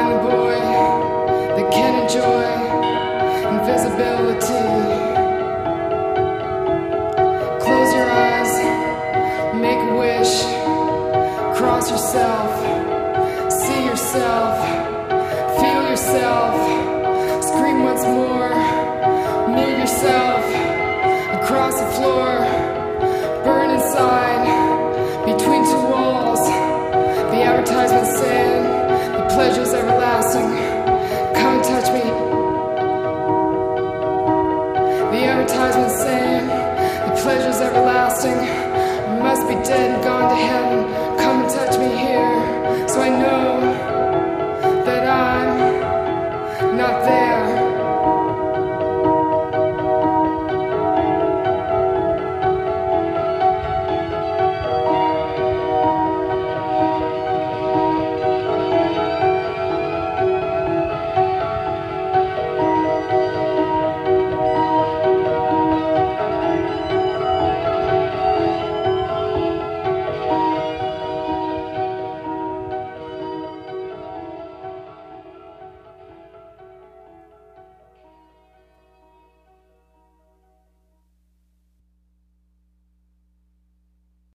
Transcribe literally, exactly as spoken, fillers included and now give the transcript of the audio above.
the boy that can enjoy invisibility. Close your eyes, make a wish, cross yourself, see yourself, feel yourself, scream once more, move yourself across the floor, burn inside, between two walls. The advertisement saying the pleasure's everlasting. Come and touch me. The advertisement saying the pleasure's everlasting. I must be dead and gone to heaven.